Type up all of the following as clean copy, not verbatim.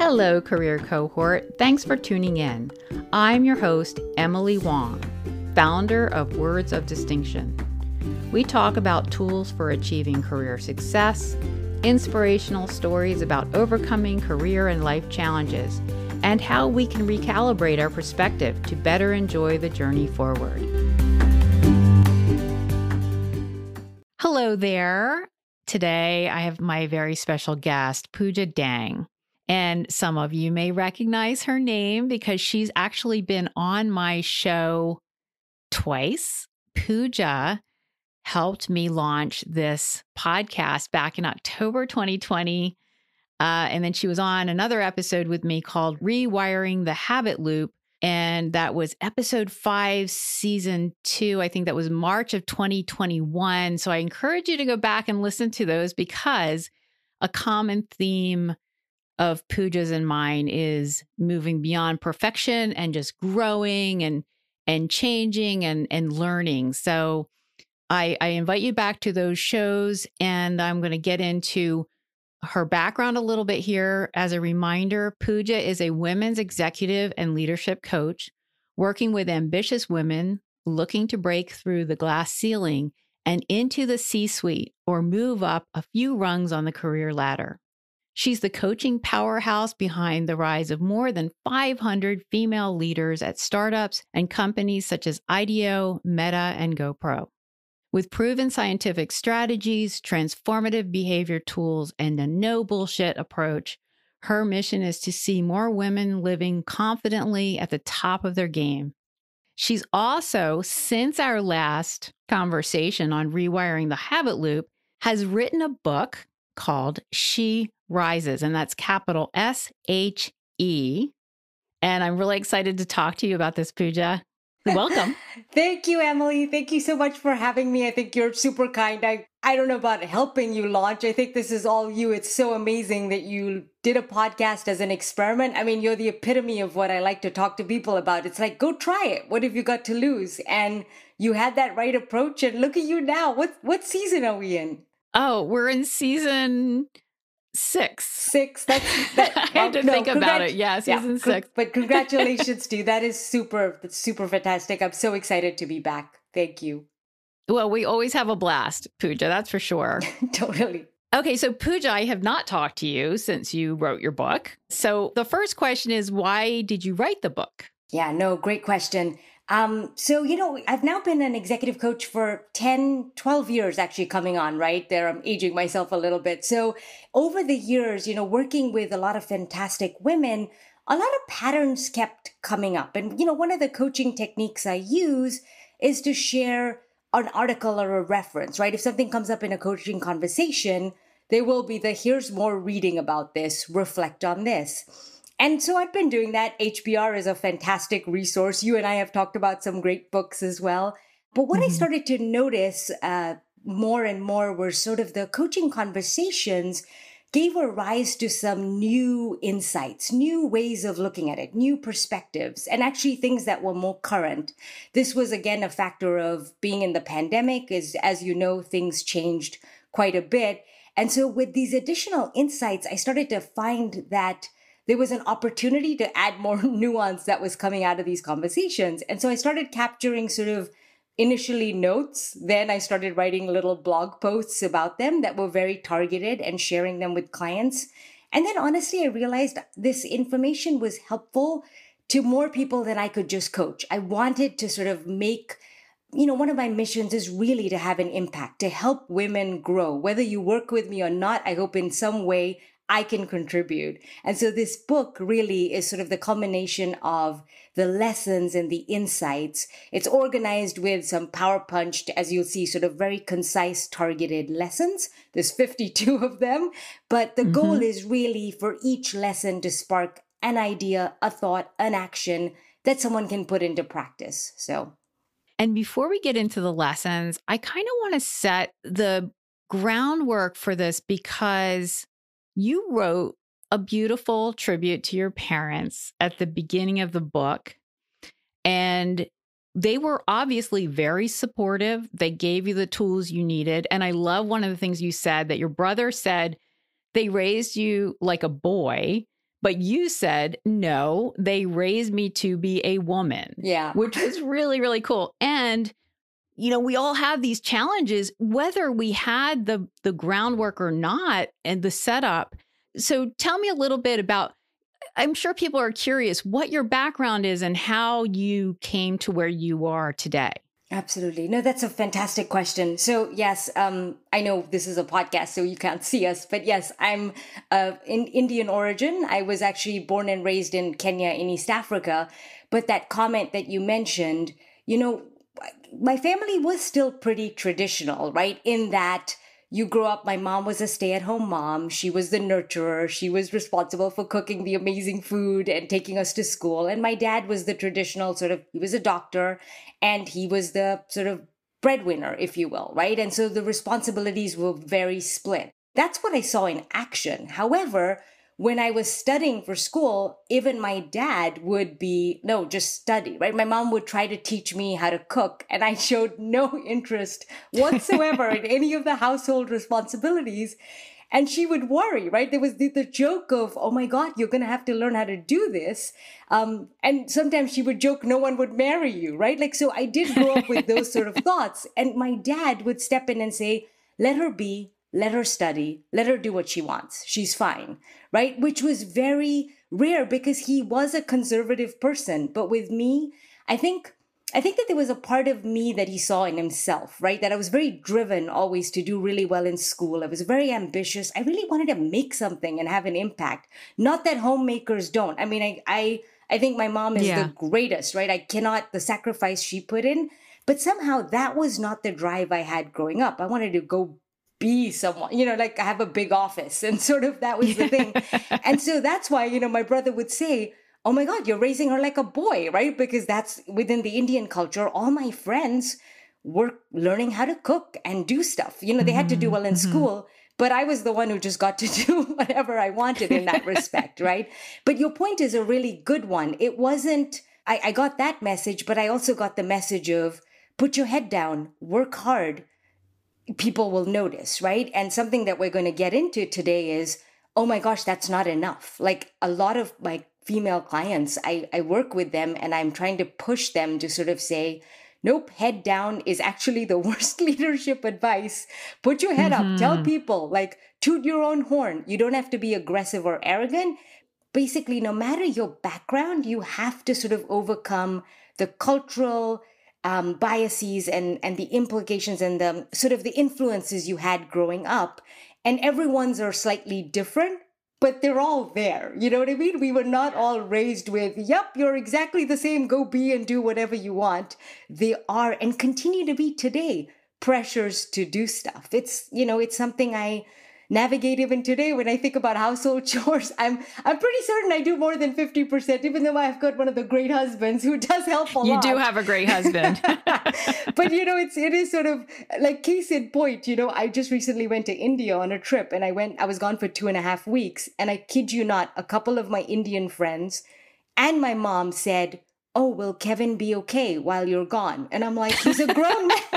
Hello, career cohort. Thanks for tuning in. I'm your host, Emily Wong, founder of Words of Distinction. We talk about tools for achieving career success, inspirational stories about overcoming career and life challenges, and how we can recalibrate our perspective to better enjoy the journey forward. Hello there. Today, I have my very special guest, Pooja Dang. And some of you may recognize her name because she's actually been on my show twice. Pooja helped me launch this podcast back in October 2020. And then she was on another episode with me called Rewiring the Habit Loop. And that was episode 5, season 2. I think that was March of 2021. So I encourage you to go back and listen to those because a common theme of Pooja's and mine is moving beyond perfection and just growing and changing and learning. So I invite you back to those shows, and I'm going to get into her background a little bit here. As a reminder, Pooja is a women's executive and leadership coach working with ambitious women looking to break through the glass ceiling and into the C-suite or move up a few rungs on the career ladder. She's the coaching powerhouse behind the rise of more than 500 female leaders at startups and companies such as IDEO, Meta, and GoPro. With proven scientific strategies, transformative behavior tools, and a no bullshit approach, her mission is to see more women living confidently at the top of their game. She's also, since our last conversation on rewiring the habit loop, has written a book called She Rises, and that's capital S-H-E. And I'm really excited to talk to you about this, Pooja. Welcome. Thank you, Emily. Thank you so much for having me. I think you're super kind. I don't know about helping you launch. I think this is all you. It's so amazing that you did a podcast as an experiment. I mean, you're the epitome of what I like to talk to people about. It's like, go try it. What have you got to lose? And you had that right approach, and look at you now. What season are we in? Oh, we're in season 6. 6. I had to think about it. Yeah, season 6. But congratulations to you. That's super fantastic. I'm so excited to be back. Thank you. Well, we always have a blast, Pooja. That's for sure. Totally. Okay, so Pooja, I have not talked to you since you wrote your book. So the first question is, why did you write the book? Yeah, no, great question. So, I've now been an executive coach for 10, 12 years actually coming on, right? There, I'm aging myself a little bit. So over the years, working with a lot of fantastic women, a lot of patterns kept coming up. And, one of the coaching techniques I use is to share an article or a reference, right? If something comes up in a coaching conversation, there will be here's more reading about this, reflect on this. And so I've been doing that. HBR is a fantastic resource. You and I have talked about some great books as well. But what I started to notice more and more were sort of the coaching conversations gave a rise to some new insights, new ways of looking at it, new perspectives, and actually things that were more current. This was, again, a factor of being in the pandemic. As you know, things changed quite a bit. And so with these additional insights, I started to find that there was an opportunity to add more nuance that was coming out of these conversations. And so I started capturing sort of initially notes. Then I started writing little blog posts about them that were very targeted and sharing them with clients. And then honestly, I realized this information was helpful to more people than I could just coach. I wanted to sort of make, one of my missions is really to have an impact, to help women grow. Whether you work with me or not, I hope in some way I can contribute. And so this book really is sort of the culmination of the lessons and the insights. It's organized with some power punched, as you'll see, sort of very concise, targeted lessons. There's 52 of them. But the goal is really for each lesson to spark an idea, a thought, an action that someone can put into practice. And before we get into the lessons, I kind of want to set the groundwork for this because you wrote a beautiful tribute to your parents at the beginning of the book, and they were obviously very supportive. They gave you the tools you needed. And I love one of the things you said, that your brother said they raised you like a boy, But you said, no, they raised me to be a woman, Yeah. which was really, really cool. And, we all have these challenges, whether we had the groundwork or not and the setup. So tell me a little bit about, I'm sure people are curious what your background is and how you came to where you are today. Absolutely. No, that's a fantastic question. So yes, I know this is a podcast, so you can't see us, but yes, I'm in Indian origin. I was actually born and raised in Kenya in East Africa. But that comment that you mentioned, my family was still pretty traditional, right? In that you grew up, my mom was a stay-at-home mom. She was the nurturer. She was responsible for cooking the amazing food and taking us to school. And my dad was the traditional he was a doctor and he was the sort of breadwinner, if you will, right? And so the responsibilities were very split. That's what I saw in action. However, when I was studying for school, even my dad would be, no, just study, right? My mom would try to teach me how to cook, and I showed no interest whatsoever in any of the household responsibilities. And she would worry, right? There was the joke of, oh my God, you're going to have to learn how to do this. And sometimes she would joke, no one would marry you, right? So I did grow up with those sort of thoughts. And my dad would step in and say, let her be. Let her study, let her do what she wants. She's fine, right? Which was very rare because he was a conservative person. But with me, I think that there was a part of me that he saw in himself, right? That I was very driven always to do really well in school. I was very ambitious. I really wanted to make something and have an impact. Not that homemakers don't. I mean, I think my mom is the greatest, right? I cannot, the sacrifice she put in. But somehow that was not the drive I had growing up. I wanted to go be someone, I have a big office and sort of that was the thing. And so that's why, my brother would say, oh my God, you're raising her like a boy, right? Because that's within the Indian culture. All my friends were learning how to cook and do stuff. They had to do well in school, but I was the one who just got to do whatever I wanted in that respect, right? But your point is a really good one. It wasn't, I got that message, but I also got the message of put your head down, work hard. People will notice, right? And something that we're going to get into today is, oh my gosh, that's not enough. Like a lot of my female clients, I work with them and I'm trying to push them to sort of say, nope, head down is actually the worst leadership advice. Put your head up, tell people, toot your own horn. You don't have to be aggressive or arrogant. Basically, no matter your background, you have to sort of overcome the cultural biases and the implications and the sort of the influences you had growing up. And everyone's are slightly different, but they're all there. You know what I mean? We were not all raised with, yep, you're exactly the same. Go be and do whatever you want. They are and continue to be today pressures to do stuff. It's, it's something I navigate even today when I think about household chores. I'm pretty certain I do more than 50%, even though I've got one of the great husbands who does help a lot. You do have a great husband. But, it is sort of like case in point, I just recently went to India on a trip and I was gone for 2.5 weeks. And I kid you not, a couple of my Indian friends and my mom said, oh, will Kevin be okay while you're gone? And I'm like, he's a grown man.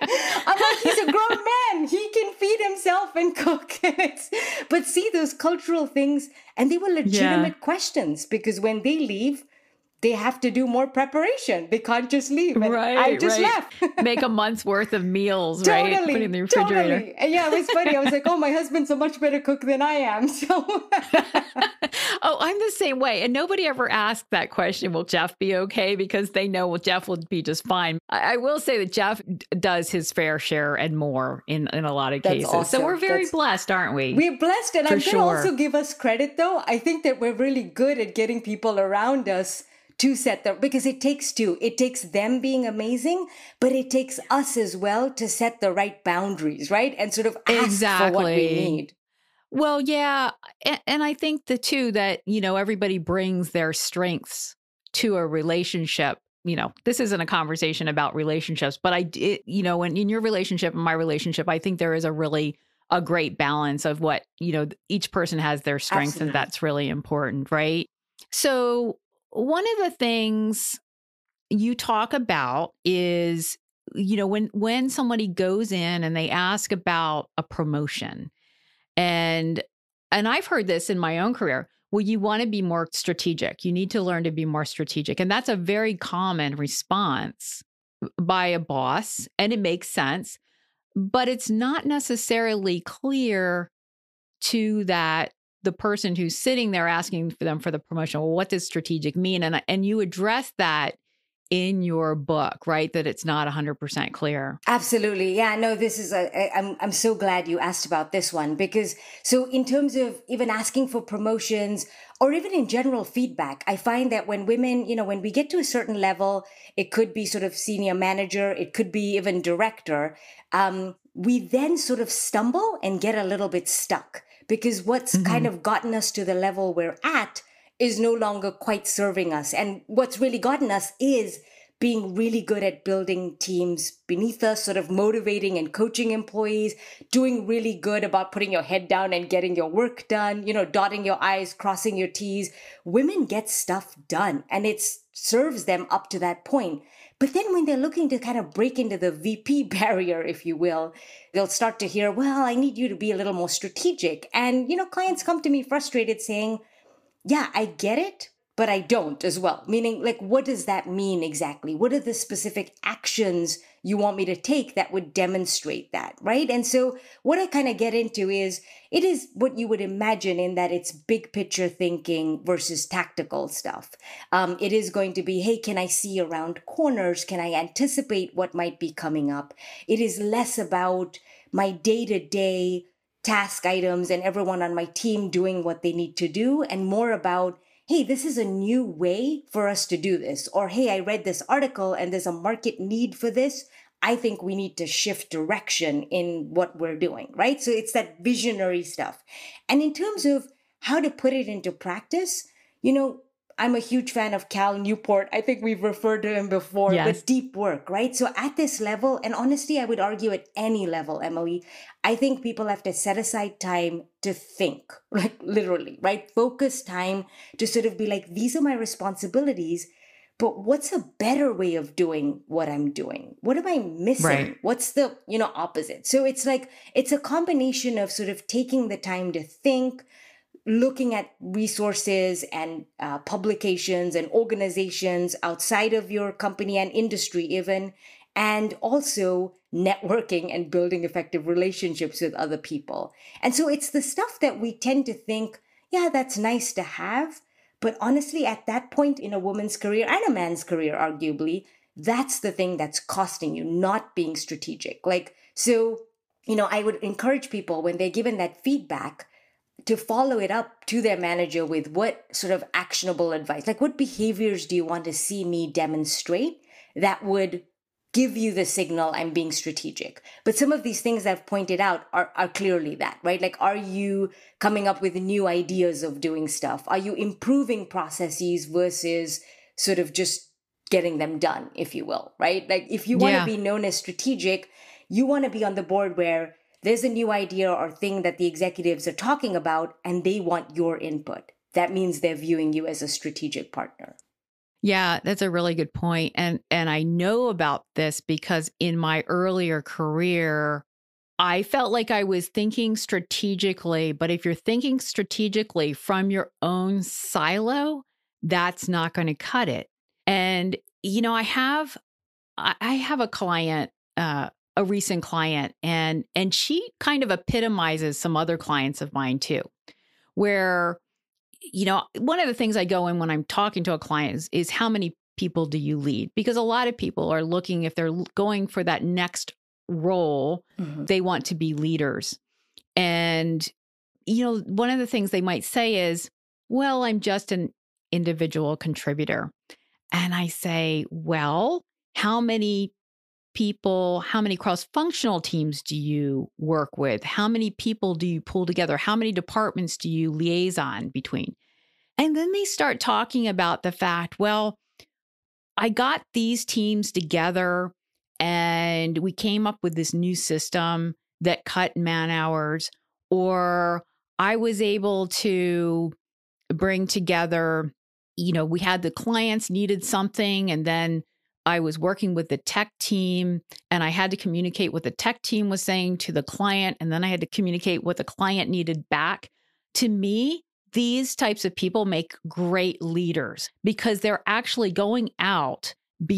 He's a grown man. He can feed himself and cook. But see those cultural things, and they were legitimate questions because when they leave, they have to do more preparation. They can't just leave. And I just left. Make a month's worth of meals, right? Put in the refrigerator. Totally. And yeah, it was funny. I was like, oh, my husband's a much better cook than I am. So oh, I'm the same way. And nobody ever asked that question, will Jeff be okay? Because they know, well, Jeff will be just fine. I will say that Jeff does his fair share and more in a lot of cases. Awesome. So we're very blessed, aren't we? We're blessed. And I'm going to also give us credit, though. I think that we're really good at getting people around us to set the, because it takes two. It takes them being amazing, but it takes us as well to set the right boundaries, right? And sort of ask for what we need. Well, yeah. And I think that, everybody brings their strengths to a relationship. This isn't a conversation about relationships, but in your relationship and my relationship, I think there is a great balance of what, each person has their strengths. Absolutely. And that's really important, right? So one of the things you talk about is, when somebody goes in and they ask about a promotion, and I've heard this in my own career, well, you want to be more strategic. You need to learn to be more strategic. And that's a very common response by a boss, and it makes sense, but it's not necessarily clear to the person who's sitting there asking for them for the promotion. Well, what does strategic mean? And you address that in your book, right? That it's not 100% clear. Absolutely. Yeah, no, this is I'm so glad you asked about this one, because so in terms of even asking for promotions or even in general feedback, I find that when women, when we get to a certain level, it could be sort of senior manager, it could be even director, we then sort of stumble and get a little bit stuck, because what's kind of gotten us to the level we're at is no longer quite serving us. And what's really gotten us is being really good at building teams beneath us, sort of motivating and coaching employees, doing really good about putting your head down and getting your work done, dotting your I's, crossing your T's. Women get stuff done, and it serves them up to that point. But then when they're looking to kind of break into the VP barrier, if you will, they'll start to hear, well, I need you to be a little more strategic. And, clients come to me frustrated saying, yeah, I get it, but I don't as well. Meaning, like, what does that mean exactly? What are the specific actions you want me to take that would demonstrate that, right? And so what I kind of get into is, it is what you would imagine in that it's big picture thinking versus tactical stuff. It is going to be, hey, can I see around corners? Can I anticipate what might be coming up? It is less about my day-to-day task items and everyone on my team doing what they need to do, and more about, hey, this is a new way for us to do this. Or, hey, I read this article and there's a market need for this. I think we need to shift direction in what we're doing, right? So it's that visionary stuff. And in terms of how to put it into practice, I'm a huge fan of Cal Newport. I think we've referred to him before, Yes. but deep work, right? So at this level, and honestly, I would argue at any level, Emily, I think people have to set aside time to think, like literally, right? Focus time to sort of be like, these are my responsibilities, but what's a better way of doing what I'm doing? What am I missing? Right. What's the, opposite? So it's like, it's a combination of sort of taking the time to think, looking at resources and publications and organizations outside of your company and industry even, and also networking and building effective relationships with other people. And so it's the stuff that we tend to think, yeah, that's nice to have. But honestly, at that point in a woman's career and a man's career, arguably, that's the thing that's costing you, not being strategic. I would encourage people when they're given that feedback to follow it up to their manager with what sort of actionable advice, like what behaviors do you want to see me demonstrate that would give you the signal I'm being strategic. But some of these things I've pointed out are clearly that, right? Like, are you coming up with new ideas of doing stuff? Are you improving processes versus sort of just getting them done, if you will, right? Like, if you want to be known as strategic, you want to be on the board where there's a new idea or thing that the executives are talking about and they want your input. That means they're viewing you as a strategic partner. Yeah, that's a really good point. And I know about this because in my earlier career, I felt like I was thinking strategically, but if you're thinking strategically from your own silo, that's not going to cut it. And I have a client, a recent client, and she kind of epitomizes some other clients of mine too, where one of the things I go in when I'm talking to a client is how many people do you lead? Because a lot of people are looking, if they're going for that next role, they want to be leaders. And, one of the things they might say is, well, I'm just an individual contributor. And I say, well, how many cross-functional teams do you work with? How many people do you pull together? How many departments do you liaison between? And then they start talking about the fact, well, I got these teams together and we came up with this new system that cut man hours, or I was able to bring together, we had the clients needed something, and then I was working with the tech team and I had to communicate what the tech team was saying to the client. And then I had to communicate what the client needed back. To me, these types of people make great leaders because they're actually going out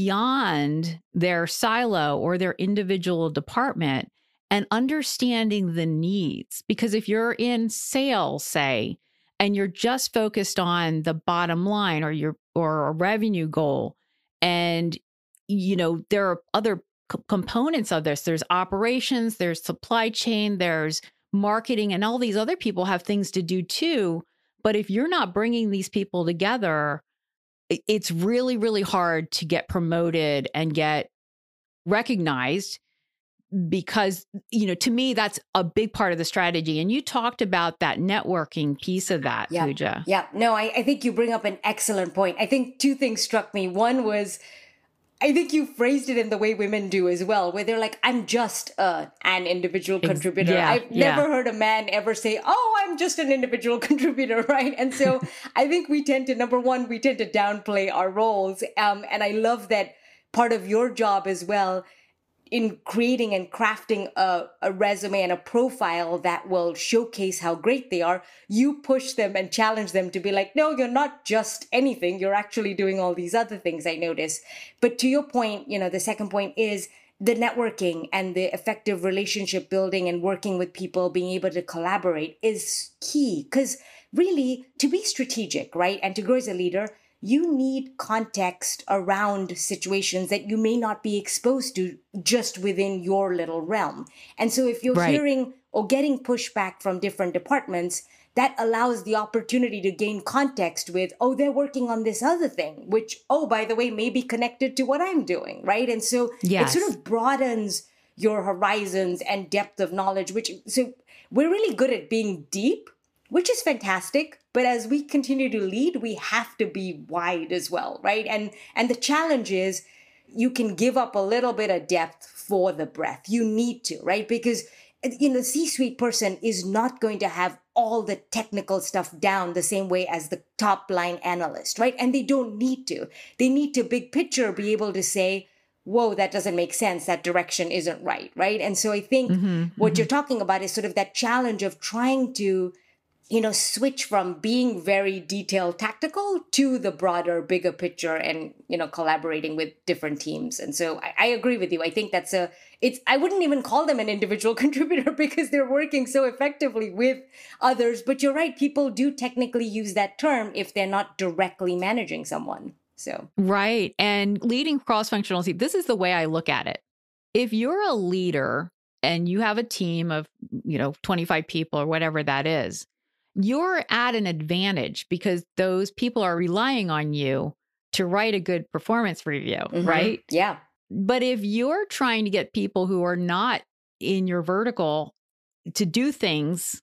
beyond their silo or their individual department and understanding the needs. Because if you're in sales, say, and you're just focused on the bottom line or a revenue goal, and there are other components of this. There's operations, there's supply chain, there's marketing, and all these other people have things to do too. But if you're not bringing these people together, it's really, really hard to get promoted and get recognized because, to me, that's a big part of the strategy. And you talked about that networking piece of that, Yeah. Pooja. Yeah. No, I think you bring up an excellent point. I think two things struck me. One was, I think you phrased it in the way women do as well, where they're like, I'm just an individual contributor. yeah, I've never heard a man ever say, oh, I'm just an individual contributor, right? And so I think we tend to, number one, we tend to downplay our roles. And I love that part of your job as well in creating and crafting a resume and a profile that will showcase how great they are. You push them and challenge them to be like, no, you're not just anything. You're actually doing all these other things, I notice. But to your point, the second point is the networking and the effective relationship building and working with people, being able to collaborate is key. Because really, to be strategic, right, and to grow as a leader, you need context around situations that you may not be exposed to just within your little realm. And so if you're hearing or getting pushback from different departments, that allows the opportunity to gain context with, oh, they're working on this other thing, which, oh, by the way, may be connected to what I'm doing, right? And so it sort of broadens your horizons and depth of knowledge, so we're really good at being deep, which is fantastic. But as we continue to lead, we have to be wide as well, right? And the challenge is you can give up a little bit of depth for the breadth. You need to, right? Because the C-suite person is not going to have all the technical stuff down the same way as the top line analyst, right? And they don't need to. They need to big picture be able to say, whoa, that doesn't make sense. That direction isn't right, right? And so I think what you're talking about is sort of that challenge of trying to switch from being very detailed tactical to the broader, bigger picture and, collaborating with different teams. And so I agree with you. I think I wouldn't even call them an individual contributor because they're working so effectively with others. But you're right. People do technically use that term if they're not directly managing someone. So. Right. And leading cross-functional team, this is the way I look at it. If you're a leader and you have a team of, 25 people or whatever that is, you're at an advantage because those people are relying on you to write a good performance review, right? Yeah. But if you're trying to get people who are not in your vertical to do things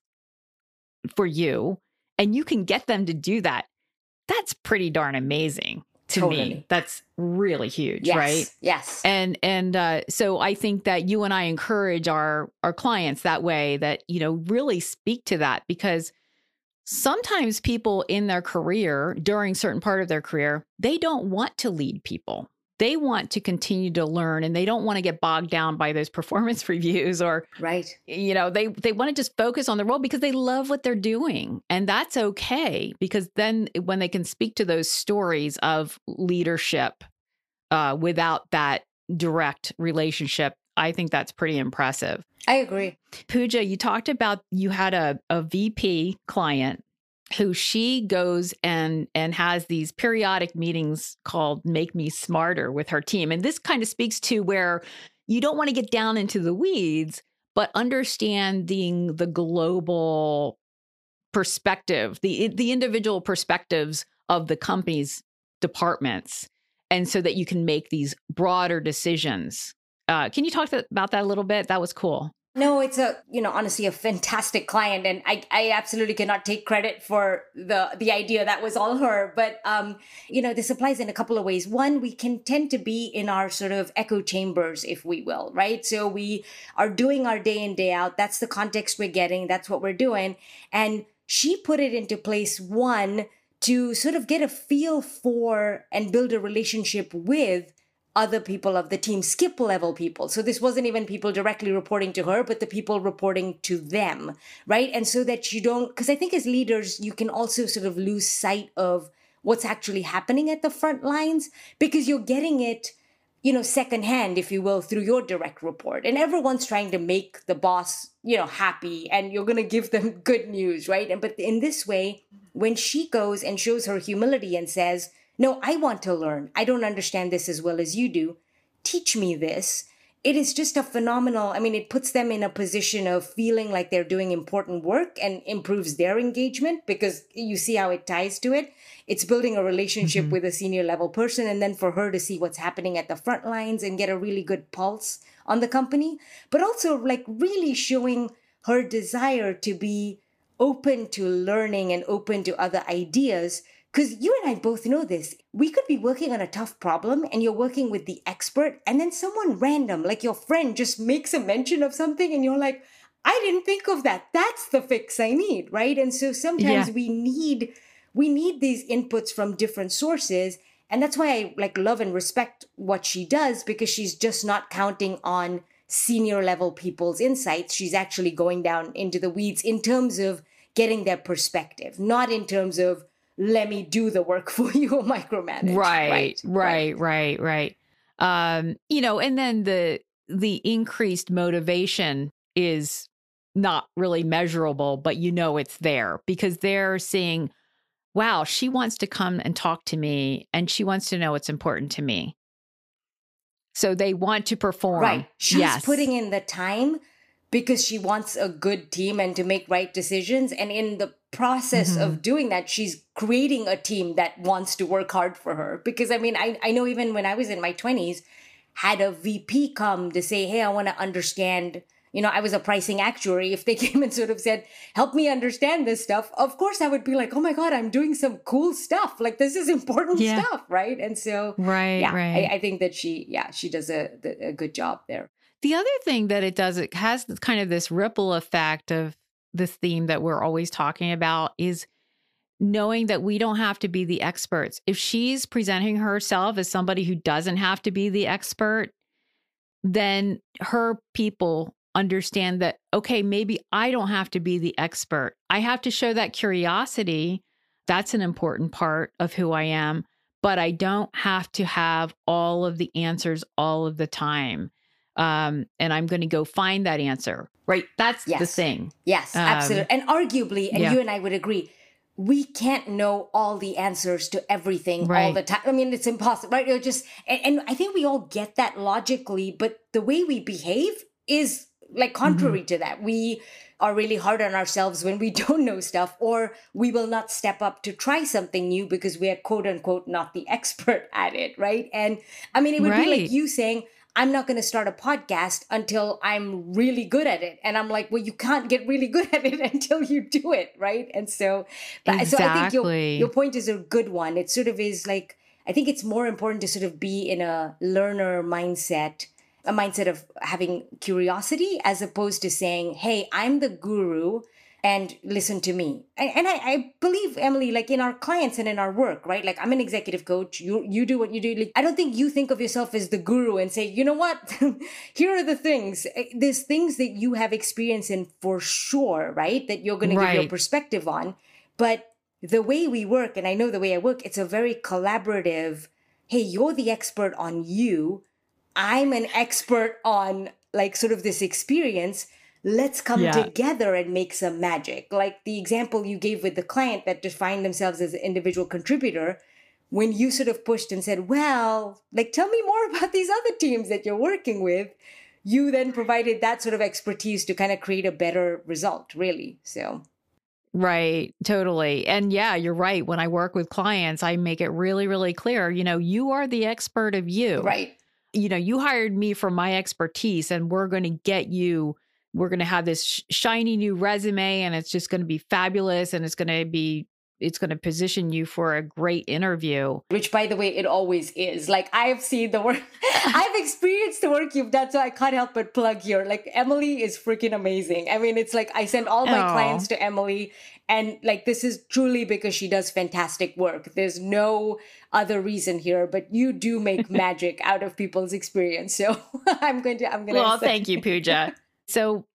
for you, and you can get them to do that, that's pretty darn amazing to me. That's really huge, right? Yes. And so I think that you and I encourage our clients that way, that, really speak to that, because sometimes people in their career, during certain part of their career, they don't want to lead people. They want to continue to learn, and they don't want to get bogged down by those performance reviews or, they want to just focus on the role because they love what they're doing. And that's okay, because then when they can speak to those stories of leadership without that direct relationship, I think that's pretty impressive. I agree. Pooja, you talked about you had a VP client who she goes and has these periodic meetings called Make Me Smarter with her team. And this kind of speaks to where you don't want to get down into the weeds, but understanding the global perspective, the individual perspectives of the company's departments, and so that you can make these broader decisions. Can you talk about that a little bit? That was cool. No, it's honestly a fantastic client. And I absolutely cannot take credit for the idea. That was all her. But, this applies in a couple of ways. One, we can tend to be in our sort of echo chambers, if we will, right? So we are doing our day in, day out. That's the context we're getting. That's what we're doing. And she put it into place, one, to sort of get a feel for and build a relationship with other people of the team, skip level people. So this wasn't even people directly reporting to her, but the people reporting to them, right? And so that you don't, because I think as leaders, you can also sort of lose sight of what's actually happening at the front lines because you're getting it, secondhand, if you will, through your direct report. And everyone's trying to make the boss, happy, and you're going to give them good news, right? But in this way, when she goes and shows her humility and says, no, I want to learn. I don't understand this as well as you do. Teach me this. It is just a phenomenal, it puts them in a position of feeling like they're doing important work and improves their engagement because you see how it ties to it. It's building a relationship with a senior level person, and then for her to see what's happening at the front lines and get a really good pulse on the company, but also like really showing her desire to be open to learning and open to other ideas. Because you and I both know this. We could be working on a tough problem and you're working with the expert, and then someone random, like your friend, just makes a mention of something and you're like, I didn't think of that. That's the fix I need, right? And so sometimes we need these inputs from different sources. And that's why I love and respect what she does, because she's just not counting on senior level people's insights. She's actually going down into the weeds in terms of getting their perspective, not in terms of, let me do the work for you or micromanage. Right. And then the increased motivation is not really measurable, but it's there because they're seeing, wow, she wants to come and talk to me and she wants to know what's important to me. So they want to perform. Right. She's putting in the time because she wants a good team and to make right decisions. And in the process of doing that, she's creating a team that wants to work hard for her. Because I know even when I was in my 20s, had a VP come to say, hey, I want to understand, I was a pricing actuary. If they came and sort of said, help me understand this stuff, of course I would be like, oh my God, I'm doing some cool stuff. Like this is important stuff, right? And so, I think that she does a good job there. The other thing that it does, it has kind of this ripple effect of this theme that we're always talking about is knowing that we don't have to be the experts. If she's presenting herself as somebody who doesn't have to be the expert, then her people understand that, okay, maybe I don't have to be the expert. I have to show that curiosity. That's an important part of who I am, but I don't have to have all of the answers all of the time. And I'm going to go find that answer, right? That's the thing. Yes, absolutely. And arguably, and you and I would agree, we can't know all the answers to everything all the time. It's impossible, right? And I think we all get that logically, but the way we behave is contrary to that. We are really hard on ourselves when we don't know stuff, or we will not step up to try something new because we are quote unquote not the expert at it, right? And it would be like you saying, I'm not going to start a podcast until I'm really good at it. And I'm like, well, you can't get really good at it until you do it, right? And so, so I think your point is a good one. It sort of is like, I think it's more important to sort of be in a learner mindset, a mindset of having curiosity, as opposed to saying, hey, I'm the guru and listen to me. And I believe, Emily, in our clients and in our work, right? I'm an executive coach. You do what you do. I don't think you think of yourself as the guru and say, you know what? Here are the things. There's things that you have experience in for sure, right? That you're going to give your perspective on. But the way we work, and I know the way I work, it's a very collaborative, hey, you're the expert on you. I'm an expert on sort of this experience. Let's come together and make some magic. Like the example you gave with the client that defined themselves as an individual contributor, when you sort of pushed and said, well, tell me more about these other teams that you're working with, you then provided that sort of expertise to kind of create a better result, really. So. Right. Totally. And yeah, you're right. When I work with clients, I make it really, really clear, you are the expert of you. Right. You hired me for my expertise, and we're going to get you. We're going to have this shiny new resume, and it's just going to be fabulous, and it's going to be it's going to position you for a great interview. Which, by the way, it always is. Like, I've seen the work, I've experienced the work you've done, so I can't help but plug here. Like, Emily is freaking amazing. I mean, it's like I send all my clients to Emily, and like, this is truly because she does fantastic work. There's no other reason here, but you do make magic out of people's experience. So I'm going to. Well, thank you, Pooja. So,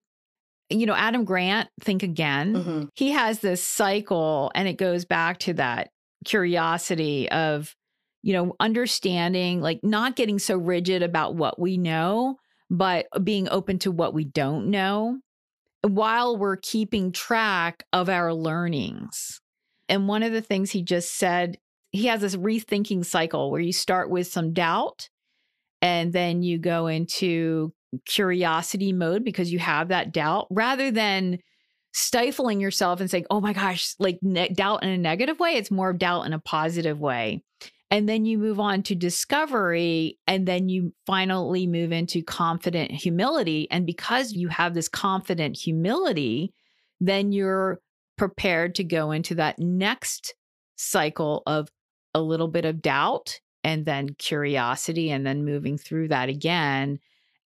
Adam Grant, Think Again, he has this cycle, and it goes back to that curiosity of, understanding, like not getting so rigid about what we know, but being open to what we don't know while we're keeping track of our learnings. And one of the things he just said, he has this rethinking cycle where you start with some doubt and then you go into curiosity mode because you have that doubt, rather than stifling yourself and saying, oh my gosh, like doubt in a negative way. It's more doubt in a positive way. And then you move on to discovery, and then you finally move into confident humility. And because you have this confident humility, then you're prepared to go into that next cycle of a little bit of doubt and then curiosity, and then moving through that again.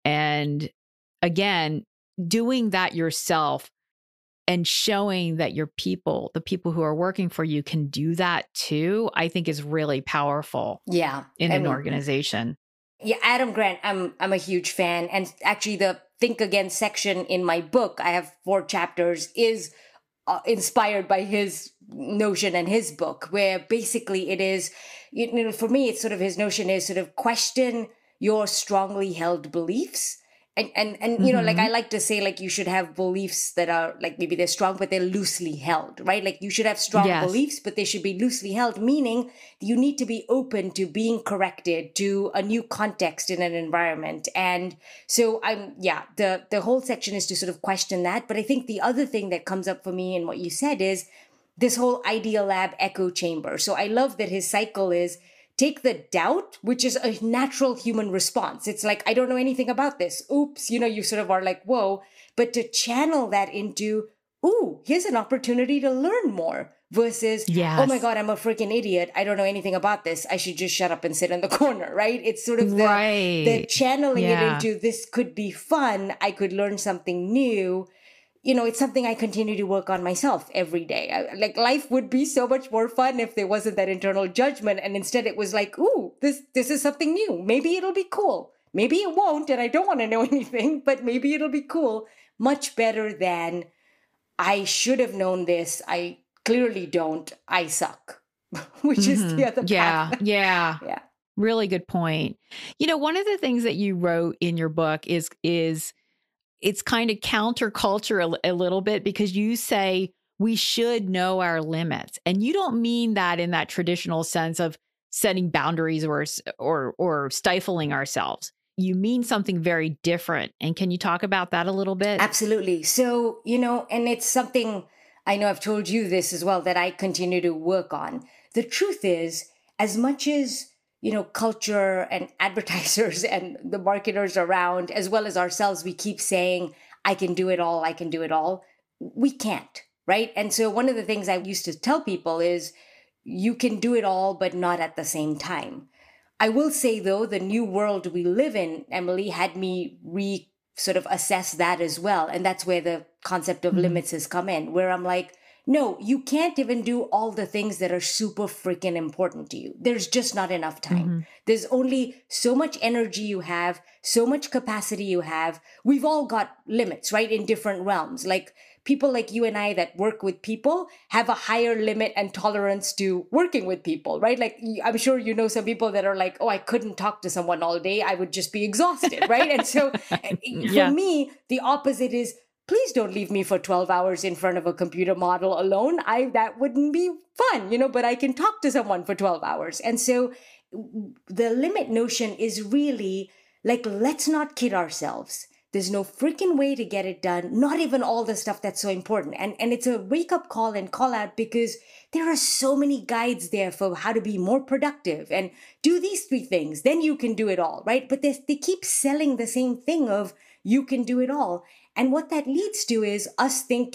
And again, doing that yourself and showing that the people who are working for you can do that too, I think is really powerful. Yeah. In an organization. Yeah, Adam Grant, I'm a huge fan. And actually the Think Again section in my book, I have 4 chapters, is inspired by his notion and his book, where basically it is, for me, it's sort of his notion is sort of question your strongly held beliefs. And like I like to say, like, you should have beliefs that are like, maybe they're strong, but they're loosely held, right? Like, you should have strong beliefs, but they should be loosely held, meaning you need to be open to being corrected to a new context in an environment. And so the whole section is to sort of question that. But I think the other thing that comes up for me in what you said is this whole Idea Lab echo chamber. So I love that his cycle is take the doubt, which is a natural human response. It's like, I don't know anything about this. Oops, you sort of are like, whoa. But to channel that into, ooh, here's an opportunity to learn more versus, oh my God, I'm a freaking idiot. I don't know anything about this. I should just shut up and sit in the corner, right? It's sort of the channeling it into, this could be fun. I could learn something new. It's something I continue to work on myself every day. Like, life would be so much more fun if there wasn't that internal judgment. And instead it was like, ooh, this is something new. Maybe it'll be cool. Maybe it won't. And I don't want to know anything, but maybe it'll be cool. Much better than, I should have known this. I clearly don't. I suck, which is the other path. Yeah. Really good point. One of the things that you wrote in your book is it's kind of counterculture a little bit, because you say we should know our limits. And you don't mean that in that traditional sense of setting boundaries or stifling ourselves. You mean something very different. And can you talk about that a little bit? Absolutely. So, and it's something, I know I've told you this as well, that I continue to work on. The truth is, as much as culture and advertisers and the marketers around, as well as ourselves, we keep saying, I can do it all. I can do it all. We can't, right? And so one of the things I used to tell people is, you can do it all, but not at the same time. I will say, though, the new world we live in, Emily, had me sort of assess that as well. And that's where the concept of limits has come in, where I'm like, no, you can't even do all the things that are super freaking important to you. There's just not enough time. There's only so much energy you have, so much capacity you have. We've all got limits, right? In different realms. Like, people like you and I that work with people have a higher limit and tolerance to working with people, right? Like, I'm sure some people that are like, oh, I couldn't talk to someone all day. I would just be exhausted, right? And so for me, the opposite is, please don't leave me for 12 hours in front of a computer model alone. That wouldn't be fun, but I can talk to someone for 12 hours. And so the limit notion is really like, let's not kid ourselves. There's no freaking way to get it done. Not even all the stuff that's so important. And it's a wake up call and call out, because there are so many guides there for how to be more productive and do these 3 things. Then you can do it all, right? But they keep selling the same thing of, you can do it all. And what that leads to is us thinking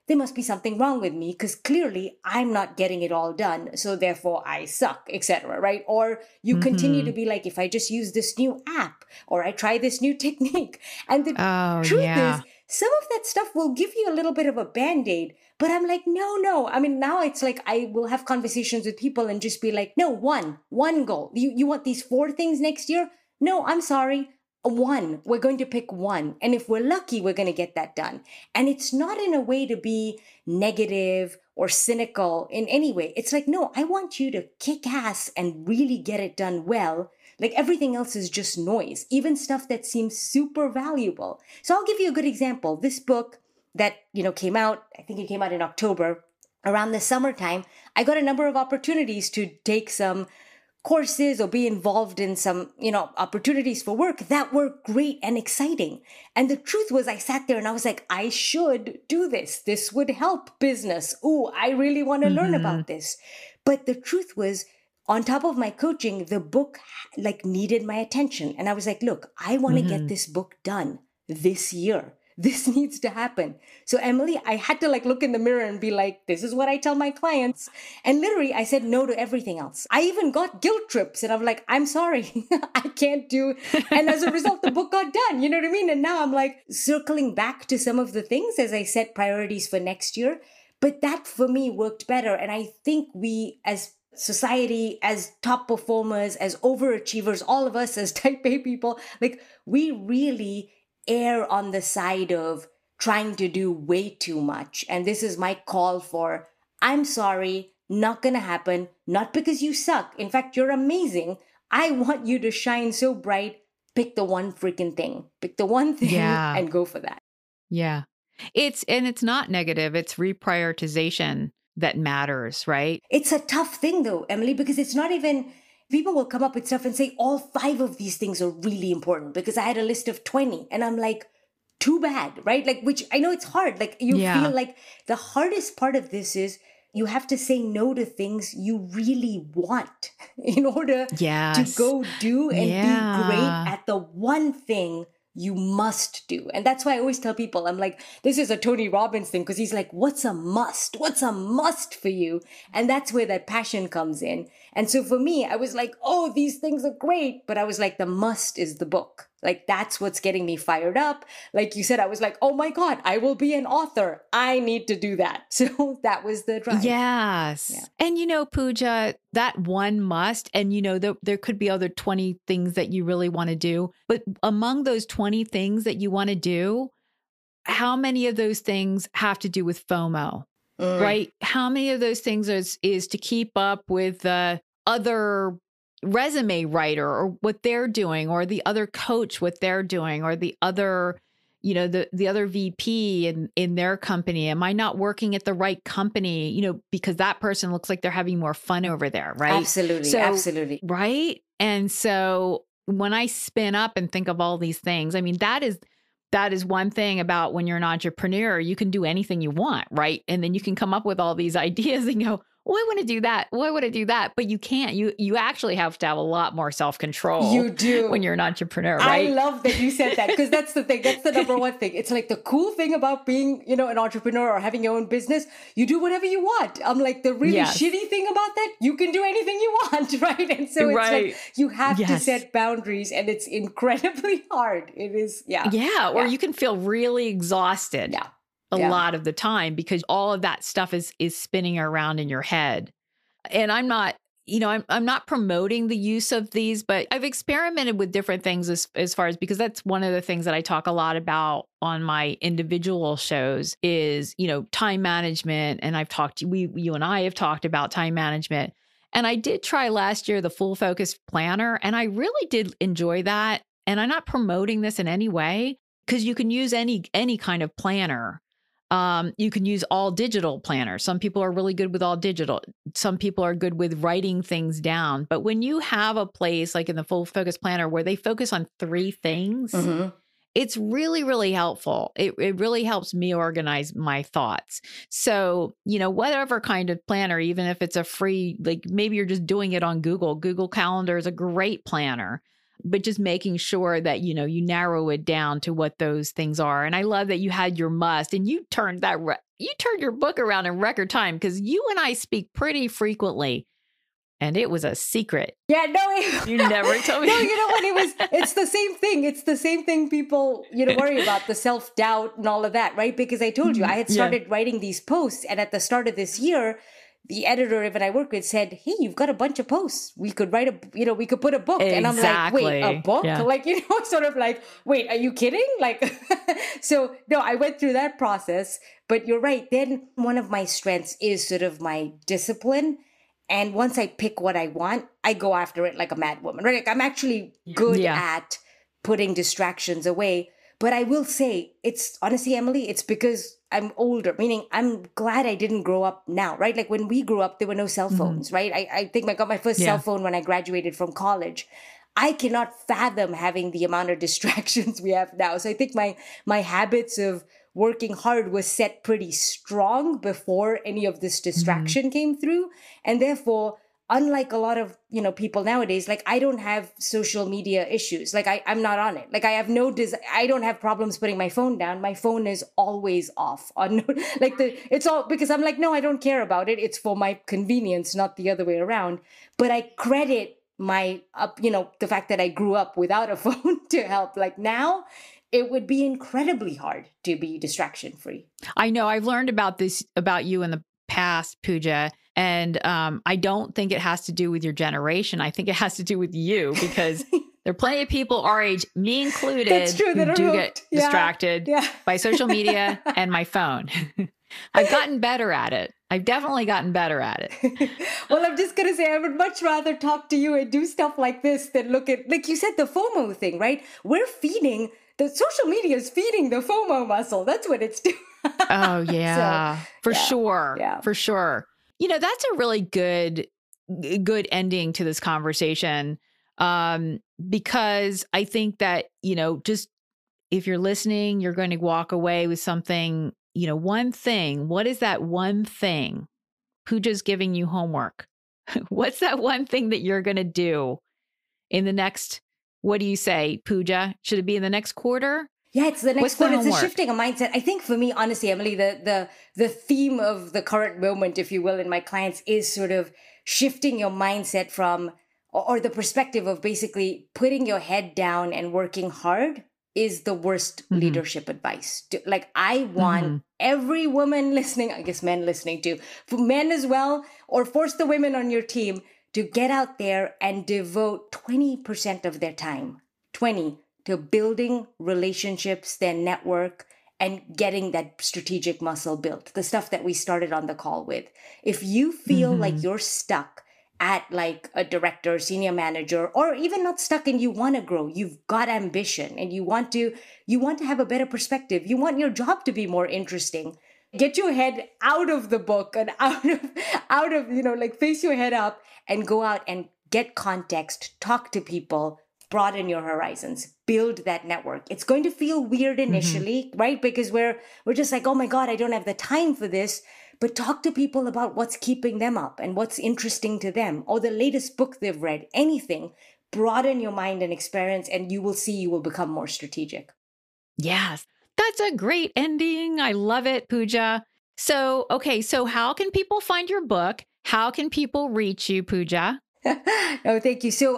there must be something wrong with me because clearly I'm not getting it all done. So therefore I suck, etc. Right? Or you continue to be like, if I just use this new app or I try this new technique. And the Oh, truth yeah. is, some of that stuff will give you a little bit of a band-aid. But I'm like, no. I mean, now it's like I will have conversations with people and just be like, no, one goal. You want these 4 things next year? No, I'm sorry. One. We're going to pick one. And if we're lucky, we're going to get that done. And it's not in a way to be negative or cynical in any way. It's like, no, I want you to kick ass and really get it done well. Like everything else is just noise, even stuff that seems super valuable. So I'll give you a good example. This book that, came out, I think it came out in October, around the summertime, I got a number of opportunities to take some courses or be involved in some, opportunities for work that were great and exciting. And the truth was I sat there and I was like, I should do this. This would help business. Ooh, I really want to learn about this. But the truth was, on top of my coaching, the book needed my attention. And I was like, look, I want to get this book done this year. This needs to happen. So Emily, I had to look in the mirror and be like, this is what I tell my clients. And literally I said no to everything else. I even got guilt trips and I'm like, I'm sorry, I can't do. And as a result, the book got done. You know what I mean? And now I'm circling back to some of the things as I set priorities for next year. But that for me worked better. And I think we as society, as top performers, as overachievers, all of us as type A people, we really err on the side of trying to do way too much. And this is my call for, I'm sorry, not gonna happen. Not because you suck. In fact, you're amazing. I want you to shine so bright. Pick the one freaking thing. Pick the one thing and go for that. Yeah. It's not negative. It's reprioritization that matters, right? It's a tough thing though, Emily, because it's not even, people will come up with stuff and say all 5 of these things are really important because I had a list of 20 and I'm like, too bad, right? Which I know it's hard. You feel like the hardest part of this is you have to say no to things you really want in order to go do and be great at the one thing you must do. And that's why I always tell people, I'm like, this is a Tony Robbins thing because he's like, what's a must? What's a must for you? And that's where that passion comes in. And so for me, I was like, oh, these things are great. But I was like, the must is the book. That's what's getting me fired up. Like you said, I was like, oh my God, I will be an author. I need to do that. So that was the drive. Yes. Yeah. And Pooja, that one must, and there could be other 20 things that you really want to do. But among those 20 things that you want to do, how many of those things have to do with FOMO, right? How many of those things is to keep up with the other resume writer or what they're doing, or the other coach, what they're doing, or the other, the other VP in their company? Am I not working at the right company, because that person looks like they're having more fun over there, right? Absolutely. Right. And so when I spin up and think of all these things, I mean, that is one thing about when you're an entrepreneur, you can do anything you want, right? And then you can come up with all these ideas and go, oh, I want to do that. Oh, I want to do that. But you can't. You actually have to have a lot more self-control. You do. When you're an entrepreneur, right? I love that you said that because that's the thing. That's the number one thing. It's the cool thing about being, an entrepreneur or having your own business. You do whatever you want. I'm like, the really shitty thing about that, you can do anything you want, right? And so it's you have to set boundaries, and it's incredibly hard. It is, Yeah, or you can feel really exhausted. Yeah. A lot of the time because all of that stuff is spinning around in your head. And I'm not, I'm not promoting the use of these, but I've experimented with different things as far as, because that's one of the things that I talk a lot about on my individual shows is, time management. And you and I have talked about time management. And I did try last year the Full Focus Planner, and I really did enjoy that. And I'm not promoting this in any way because you can use any kind of planner. You can use all digital planners. Some people are really good with all digital. Some people are good with writing things down. But when you have a place like in the Full Focus Planner where they focus on 3 things, it's really, really helpful. It really helps me organize my thoughts. So, whatever kind of planner, even if it's a free, maybe you're just doing it on Google. Google Calendar is a great planner. But just making sure that, you narrow it down to what those things are. And I love that you had your must and you turned that you turned your book around in record time because you and I speak pretty frequently. And it was a secret. Yeah, no, you never told me. No, you know what? It's the same thing. It's the same thing people, worry about, the self-doubt and all of that, right? Because I told you, I had started writing these posts. And at the start of this year, the editor that I work with said, hey, you've got a bunch of posts. We could write we could put a book. Exactly. And I'm like, wait, a book? Yeah. Like, sort of like, wait, are you kidding? Like, so no, I went through that process. But you're right. Then one of my strengths is sort of my discipline. And once I pick what I want, I go after it like a mad woman, right? Like I'm actually good at putting distractions away. But I will say, it's honestly, Emily, it's because I'm older, meaning I'm glad I didn't grow up now, right? Like when we grew up, there were no cell phones, right? I think I got my first cell phone when I graduated from college. I cannot fathom having the amount of distractions we have now. So I think my habits of working hard was set pretty strong before any of this distraction came through. And therefore, unlike a lot of, people nowadays, like I don't have social media issues. Like I'm not on it. Like I have I don't have problems putting my phone down. My phone is always off on it's all because I'm like, no, I don't care about it. It's for my convenience, not the other way around. But I credit my, the fact that I grew up without a phone to help. Like now, it would be incredibly hard to be distraction free. I know. I've learned about this about you in the past, Pooja. And I don't think it has to do with your generation. I think it has to do with you because there are plenty of people our age, me included, That's true, who do get distracted by social media and my phone. I've gotten better at it. I've definitely gotten better at it. Well, I'm just going to say I would much rather talk to you and do stuff like this than look at, like you said, the FOMO thing, right? The social media is feeding the FOMO muscle. That's what it's doing. Oh, yeah. For sure. Yeah. For sure. That's a really good ending to this conversation. Because I think that, just if you're listening, you're going to walk away with something, one thing. What is that one thing? Pooja's giving you homework. What's that one thing that you're going to do in the next, what do you say, Pooja? Should it be in the next quarter? Yeah, it's the next quarter. It's a shifting of mindset. I think for me, honestly, Emily, the theme of the current moment, if you will, in my clients is sort of shifting your mindset from, or the perspective of basically putting your head down and working hard is the worst leadership advice. Like I want every woman listening, I guess men listening too, for men as well, or force the women on your team to get out there and devote 20% of their time, 20 to building relationships, their network, and getting that strategic muscle built, the stuff that we started on the call with. If you feel like you're stuck at like a director, senior manager, or even not stuck and you want to grow, you've got ambition and you want to have a better perspective. You want your job to be more interesting. Get your head out of the book and out of, face your head up and go out and get context, talk to people, broaden your horizons, build that network. It's going to feel weird initially, right? Because we're just like, oh my God, I don't have the time for this. But talk to people about what's keeping them up and what's interesting to them, or the latest book they've read, anything. Broaden your mind and experience, and you will see you will become more strategic. Yes, that's a great ending. I love it, Pooja. So how can people find your book? How can people reach you, Pooja? No, thank you. So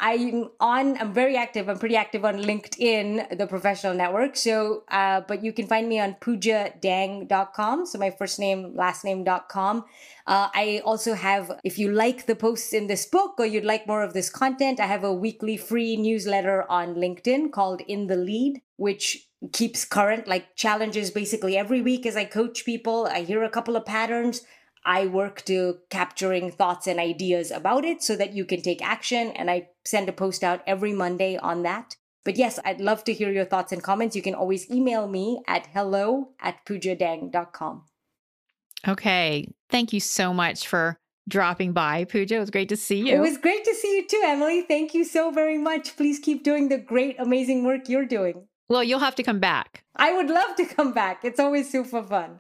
I'm very active. I'm pretty active on LinkedIn, the professional network. So, but you can find me on poojadang.com. So my first name, last name.com. I also have, if you like the posts in this book or you'd like more of this content, I have a weekly free newsletter on LinkedIn called In the Lead, which keeps current, like challenges basically every week as I coach people. I hear a couple of patterns. I work to capturing thoughts and ideas about it so that you can take action. And I send a post out every Monday on that. But yes, I'd love to hear your thoughts and comments. You can always email me at hello@poojadang.com. Okay. Thank you so much for dropping by, Pooja. It was great to see you. It was great to see you too, Emily. Thank you so very much. Please keep doing the great, amazing work you're doing. Well, you'll have to come back. I would love to come back. It's always super fun.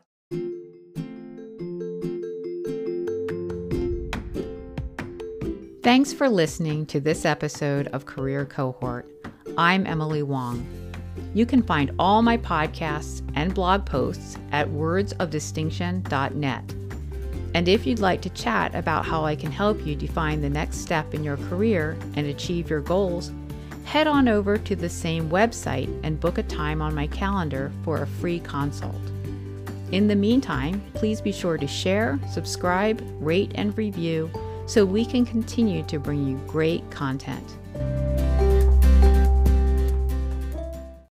Thanks for listening to this episode of Career Cohort. I'm Emily Wong. You can find all my podcasts and blog posts at wordsofdistinction.net. And if you'd like to chat about how I can help you define the next step in your career and achieve your goals, head on over to the same website and book a time on my calendar for a free consult. In the meantime, please be sure to share, subscribe, rate, and review so we can continue to bring you great content.